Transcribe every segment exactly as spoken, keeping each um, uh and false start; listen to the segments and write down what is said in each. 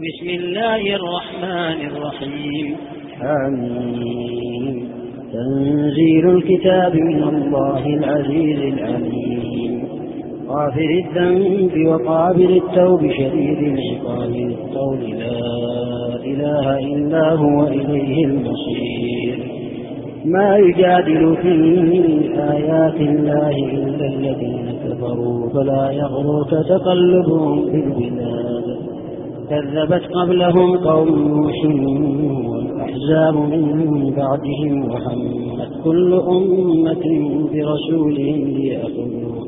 بسم الله الرحمن الرحيم. حميم. تنزيل الكتاب من الله العزيز العليم، غافر الذنب وقابل التوب شديد العقاب للقول لا إله إلا هو إليه المصير. ما يجادل في آيات الله إلا الذين كفروا فلا يغرك تقلبهم في البلاد. كذبت قبلهم قوم نوح والأحزاب من بعدهم وهمت كل أمة برسولهم ليأخذوه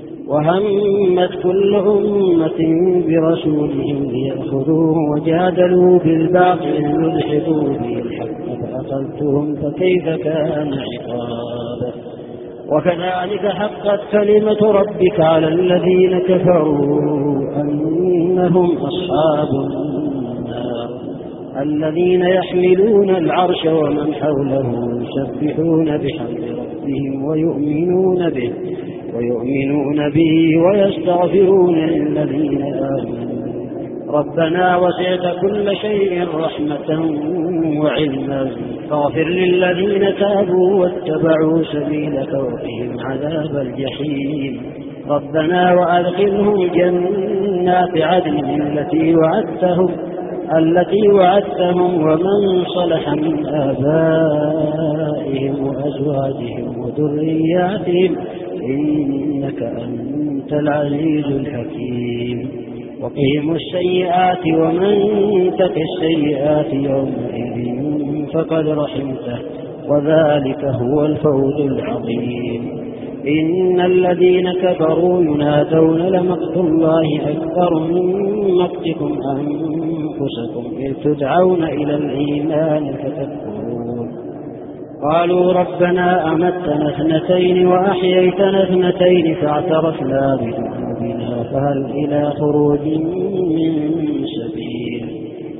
وهمت كل أمة برسولهم ليأخذوه وجادلوا بالباطل ليدحضوا به الحق فأخذتهم فكيف كان عقاب. وكذلك حقت كلمة ربك على الذين كفروا أنهم أصحاب النار الذين يحملون العرش ومن حوله يسبحون بحمد ربهم ويؤمنون به ويؤمنون به ويستغفرون للذين آمنوا ربنا وسعت كل شيء رحمة وعلما فاغفر للذين تابوا واتبعوا سبيلك وقهم عذاب الجحيم. ربنا وأدخلهم جنات عدن التي وعدتهم التي وعدتهم ومن صلح من آبائهم وأزواجهم وذرياتهم إنك أنت العزيز الحكيم. وقهم السيئات ومن تق السيئات يومئذ فقد رحمته وذلك هو الفوز العظيم. إن الذين كفروا ينادون لمقت الله أكبر من مقتكم أنفسكم إذ تدعون إلى الإيمان فتكفرون. قالوا ربنا أمتنا اثنتين وأحييتنا اثنتين فاعترفنا بذنوبنا فهل إلى خروج من سبيل.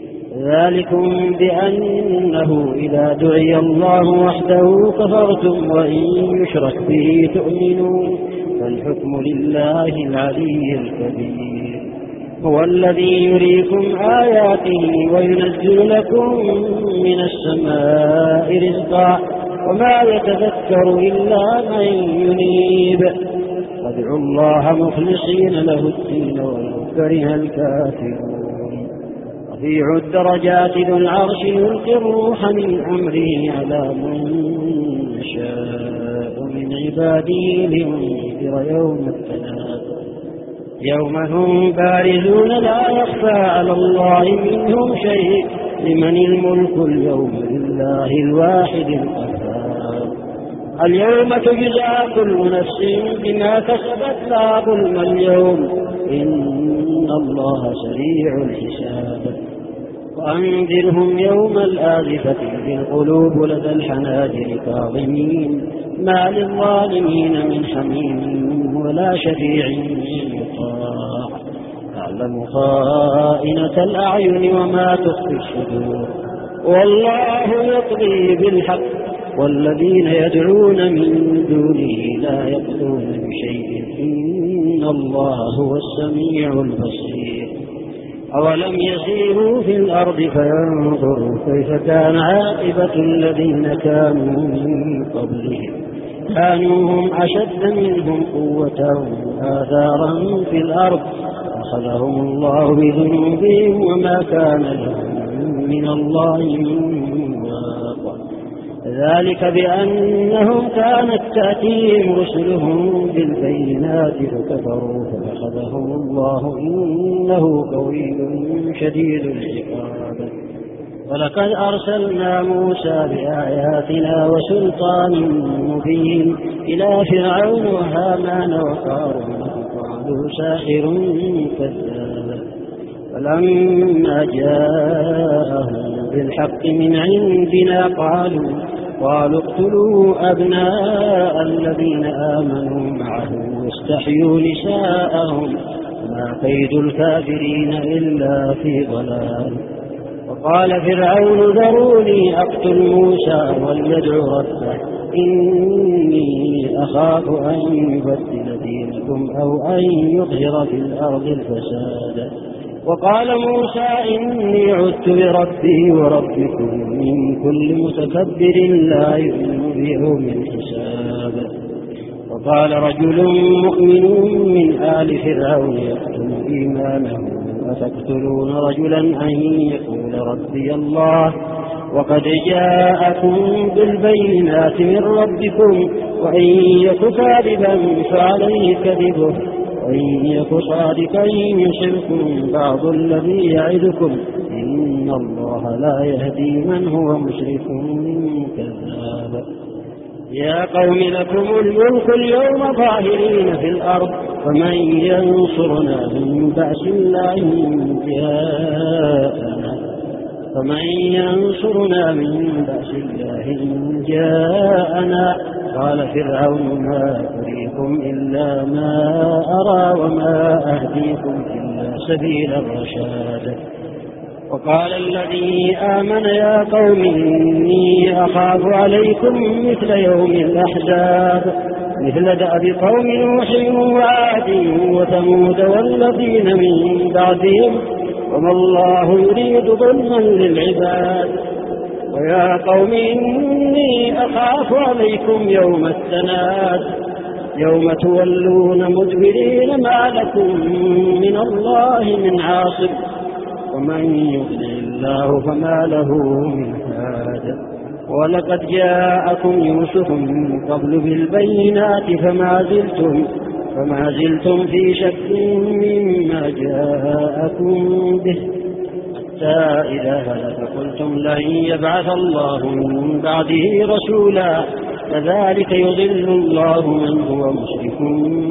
ذلكم بأنه إذا دعي الله وحده كفرتم وإن يشرك به تؤمنون فالحكم لله العلي الكبير. هو الذي يريكم آياته وينزل لكم من السماء رزقا وما يتذكر إلا من ينيب. فادعوا الله مخلصين له الدين ولو كره الكافرون. رفيع الدرجات ذو العرش يلقي الروح من أمره على من يشاء من عباده لينذر يوم التناد يوم هم بارزون لا يخفى على الله منهم شيء لمن الملك اليوم لله الواحد القهار. اليوم تجزى كل نفس بما كسبت لا ظلم اليوم إن الله سريع الحساب. وأنذرهم يوم الآزفة إذ القلوب لدى الحناجر كاظمين ما للظالمين من حميم ولا شفيع يطاع يعلم خائنة الأعين وما تخفي الصدور. والله يقضي بالحق والذين يدعون من دونه لا يقضون بشيء إن الله هو السميع البصير. أولم يسيروا في الأرض فينظروا كيف كان عاقبة الذين كانوا من قبلهم كانوا هم أشد منهم قوة وآثارا في الأرض أخذهم الله بذنوبهم وما كان لهم من الله من واق. ذلك بأنهم كانت تأتيهم رسلهم بالبينات فكفروا فأخذهم الله إنه قوي شديد العقاب. ولقد أرسلنا موسى بآياتنا وسلطان مبين إلى فرعون وهامان وقارون فقالوا ساحر كذاب. فلما جاءهم بالحق من عندنا قالوا قالوا اقتلوا أبناء الذين آمنوا معه واستحيوا نساءهم ما كيد الكافرين إلا في ضلال. وقال فرعون ذروني أقتل موسى وليدع ربه إني أخاف أن يبدل دينكم أو أن يظهر في الأرض الفساد وقال موسى إني عدت بربي وربكم من كل متكبر لا يؤمن بيوم الحساب. وقال رجل مؤمن من آل فرعون يكتم إيمانه أتقتلون رجلا أن يقول ربي الله وقد جاءكم بالبينات من ربكم وإن يك كاذبا فعليه كذبه وإن يك صادقا يصبكم بعض الذي يعدكم إن الله لا يهدي من هو مشرك كذاب. يا قوم لكم الملك اليوم ظاهرين في الأرض فمن ينصرنا من بأس الله إن جاءنا فمن ينصرنا من بأس الله إن جاءنا. قال فرعون ما أريكم إلا ما أرى وما أهديكم إلا سبيل الرشاد. وقال الذي آمن يا قوم إني أخاف عليكم مثل يوم الأحزاب مثل دأب قوم نوح وعاد وثمود والذين من بعدهم وما الله يريد ظلما للعباد. ويا قوم إني أخاف عليكم يوم التناد يوم تولون مدبرين ما لكم من الله من عاصم ومن يضلل الله فما له من هاد. ولقد جاءكم يوسف من قبل بالبينات فما زلتم فما زلتم في شك مما جاءكم به حتى إذا هلك قلتم لن يبعث الله من بعده رسولا كذلك يضل الله من هو مشرك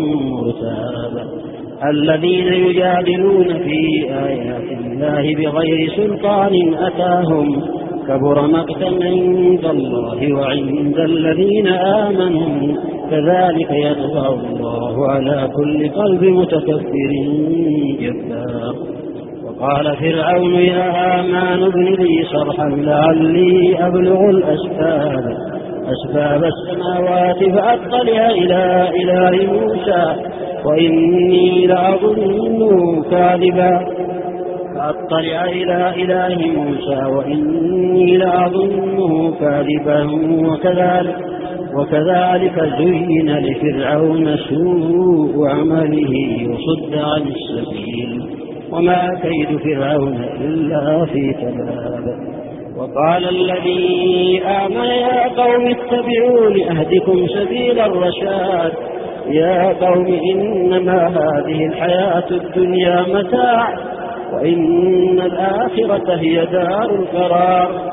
مرتاب. الذين يجادلون في آيات الله بغير سلطان أتاهم كبر مقتا عند الله وعند الذين آمنوا كذلك يطبع الله على كل قلب متكبر جبار. وقال فرعون يا هامان ابن لي صرحا لعلي أبلغ الأسباب أسباب السماوات فأطلع إلى إله موسى وإني لأظنه كاذبا فأطلع إلى إله موسى وإني لأظنه كاذبا. وكذلك, وكذلك زين لفرعون سوء عمله وصد عن السبيل وما كيد فرعون إلا في تباب. وقال الذي آمن يا قوم اتبعون أهدكم سبيل الرشاد. يا قوم إنما هذه الحياة الدنيا متاع وإن الآخرة هي دار القرار.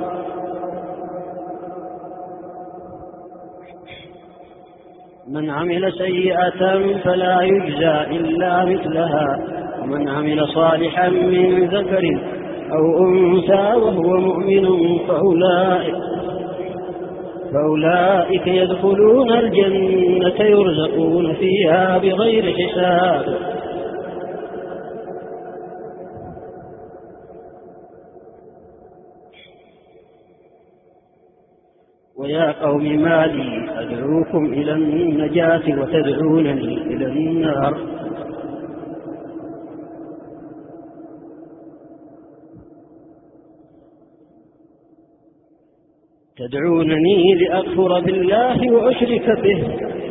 من عمل سيئة فلا يجزى إلا مثلها ومن عمل صالحا من ذكر أو أنثى وهو مؤمن فأولئك, فأولئك يدخلون الجنة يرزقون فيها بغير حساب. ويا قوم ما لي أدعوكم إلى النجاة وتدعونني إلى النار. تدعونني لأكفر بالله وأشرك به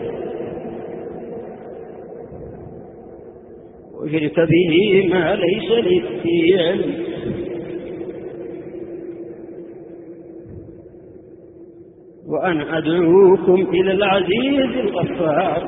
وأشرك به ما ليس لي به علم وأنا أدعوكم إلى العزيز الغفار.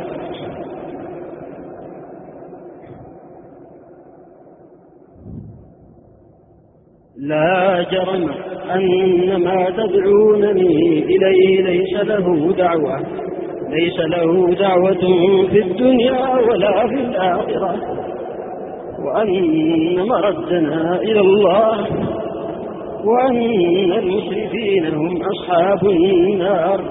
لا جرم أن ما تدعونني إليه ليس له دعوة ليس له دعوة في الدنيا ولا في الآخرة وأن مردنا إلى الله وأن المسرفين هم أصحاب النار.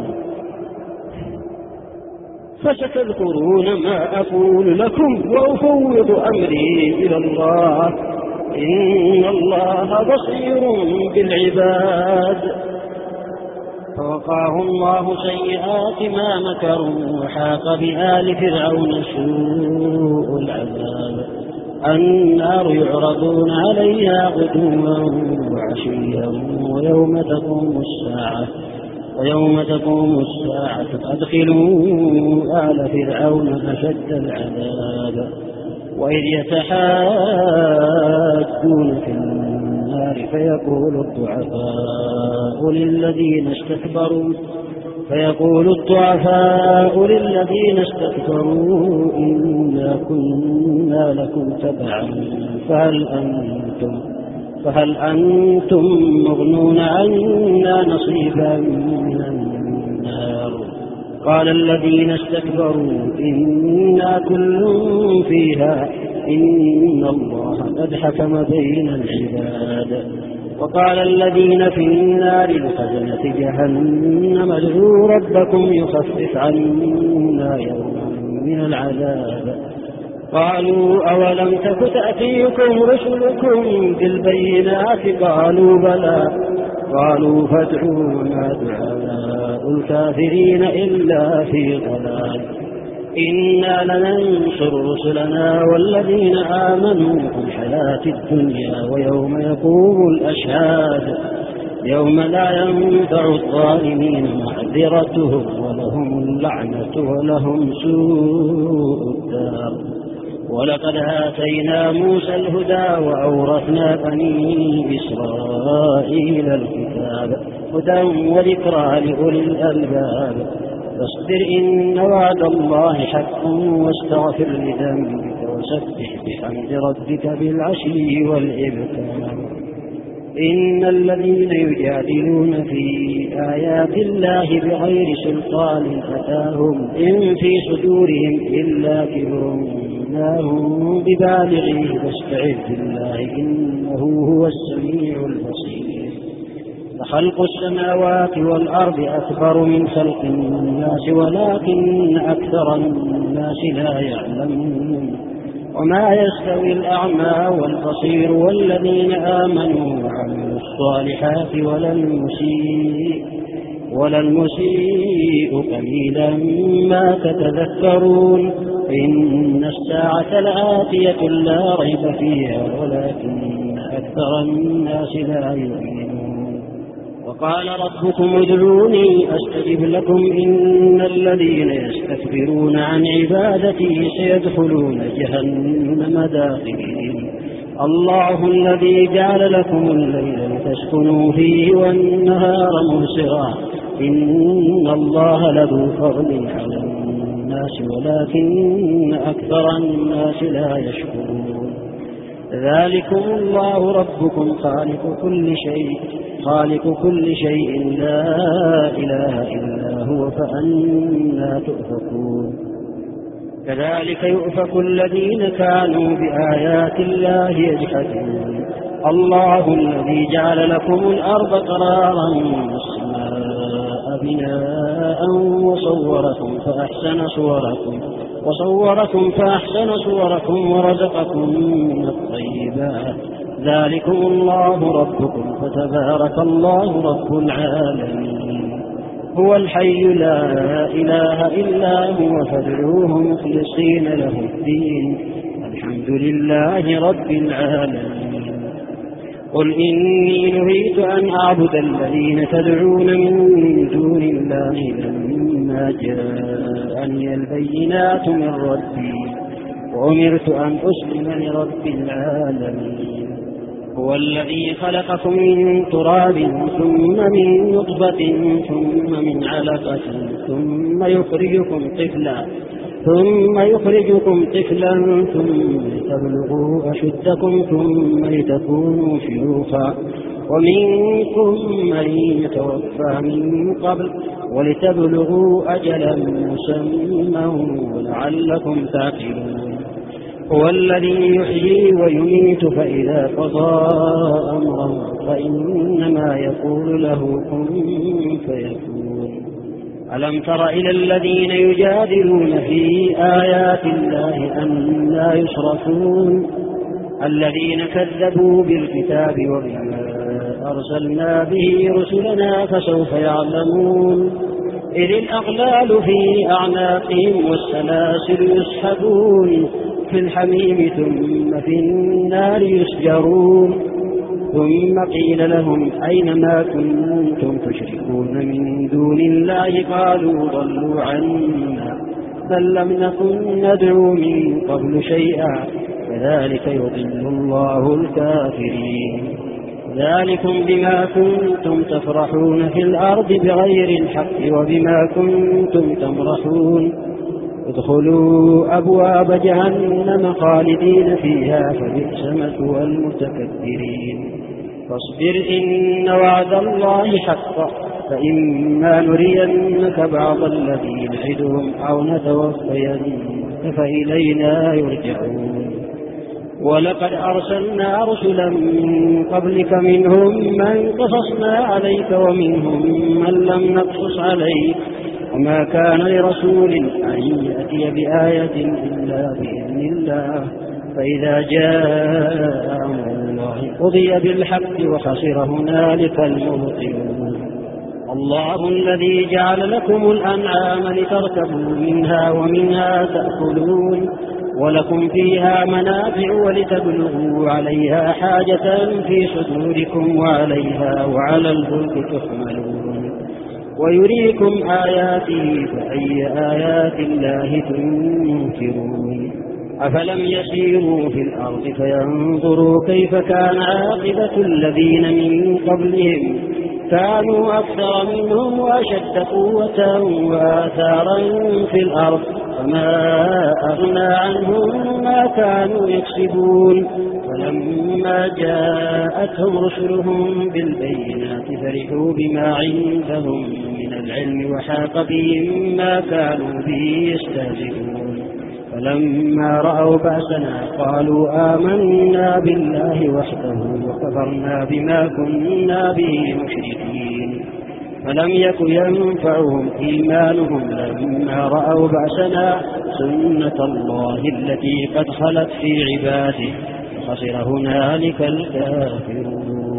فستذكرون ما أقول لكم وأفوض أمري إلى الله إن الله بصير بالعباد. فوقاه الله سيئات ما مكروا وحاق بآل فرعون سوء العذاب النار يعرضون عليها غدوا وعشيا ويوم تقوم الساعة ويوم تقوم الساعة أدخلوا آل فرعون أشد العذاب وإذ يتحاجون في النار فيقول الضعفاء للذين استكبروا فيقول الضعفاء للذين استكبروا إنا كنا لكم تبعا فهل أنتم فهل أنتم مغنون عنا نصيبا من النار قال الذين استكبروا إنا كل فيها إن الله قد حكم بين العباد وقال الذين في النار لخزنة جهنم ادعوا ربكم يخفف عنا يوما من العذاب قالوا أولم تك تأتيكم رسلكم بالبينات قالوا بلى قالوا فادعوا ما دعاء الكافرين إلا في ضلال إنا لننصر رسلنا والذين آمنوا في الحياة الدنيا ويوم يقوم الأشهاد يوم لا ينفع الظالمين معذرتهم ولهم اللعنة ولهم سوء الدار ولقد آتينا موسى الهدى وأورثنا بني إسرائيل الكتاب هدى وذكرى لأولي الألباب فاصبر إن وعد الله حق واستغفر لذنبك وسبح بحمد ربك بالعشي والإبكار إن الذين يجادلون في آيات الله بغير سلطان أتاهم إن في صدورهم إلا كبر ما هم ببالغيه فاستعذ بالله إنه هو السميع البصير فخلق السماوات والأرض أكبر من خلق الناس ولكن أكثر الناس لا يعلمون وما يستوي الأعمى والبصير والذين آمنوا وعملوا الصالحات ولا المسيء ولا المسيء قليلا ما تتذكرون إن الساعة لآتية لا ريب فيها ولكن أكثر الناس لا يؤمنون وقال ربكم ادعوني أستجب لكم إن الذين يستكبرون عن عبادتي سيدخلون جهنم داخلين الله الذي جعل لكم الليل لتسكنوا فيه والنهار مبصرا إن الله لذو فضل على الناس ولكن أكثر الناس لا يشكرون ذلكم الله ربكم خالق كل شيء خالق كل شيء لا إله إلا هو فأنا تؤفكون كذلك يؤفك الذين كانوا بآيات الله يجحدون الله الذي جعل لكم الأرض قرارا والسماء بناء وصوركم فأحسن صوركم وصوركم فأحسن صوركم ورزقكم من الطيبات ذلكم الله ربكم فتبارك الله رب العالمين هو الحي لا إله إلا هو فادعوه مخلصين له الدين الحمد لله رب العالمين قل إني نهيت أن أعبد الذين تدعون من دون الله لما جاءني البينات من ربي وأمرت أن أسلم لرب العالمين هو الذي خلقكم من تراب ثم من نطفة ثم من علقة ثم يخرجكم طفلا ثم يخرجكم طفلا ثم لتبلغوا أشدكم ثم لتكونوا شيوخا ومنكم من يتوفى من قبل ولتبلغوا أجلا مسمى ولعلكم تعقلون هو الذي يحيي ويميت فإذا قضى أمرا فإنما يقول له كن فيكون ألم تر إلى الذين يجادلون في آيات الله أن لا يصرفون الذين كذبوا بالكتاب وبما أرسلنا به رسلنا فسوف يعلمون إذ الأغلال في أعناقهم والسلاسل يسحبون في الحميم ثم في النار يسجرون ثم قيل لهم أين ما كنتم تشركون من دون الله قالوا ضلوا عنا بل لم نكن ندعو من قبل شيئا كذلك يضل الله الكافرين ذلكم بما كنتم تفرحون في الأرض بغير الحق وبما كنتم تمرحون ادخلوا أبواب جهنم خالدين فيها فبئس مثوى المتكبرين فاصبر إن وعد الله حق فإما نرينك بعض الذي نعدهم أو نتوفينك فإلينا يرجعون ولقد أرسلنا رسلا من قبلك منهم من قصصنا عليك ومنهم من لم نقصص عليك وما كان لرسول أن يأتي بآية إلا بإذن الله فإذا جاء أمر الله قضي بالحق وخسر هنالك المبطلون الله الذي جعل لكم الأنعام لتركبوا منها ومنها تأكلون ولكم فيها منافع ولتبلغوا عليها حاجة في صدوركم وعليها وعلى الفلك تحملون ويريكم آياته فأي آيات الله تنكرون أفلم يسيروا في الأرض فينظروا كيف كان عاقبة الذين من قبلهم كانوا أكثر منهم وأشد قوة وآثارا في الأرض فما أغنى عنهم ما كانوا يكسبون فلما جاءتهم رسلهم بالبينات فرحوا بما عندهم من العلم وحاق بهم ما كانوا به يستهزئون فلما رأوا بأسنا قالوا آمنا بالله وحده وكفرنا بما كنا به مشركين فلم يك ينفعهم إيمانهم لما رأوا بأسنا سنة الله التي قد خلت في عباده وخسر هنالك الكافرون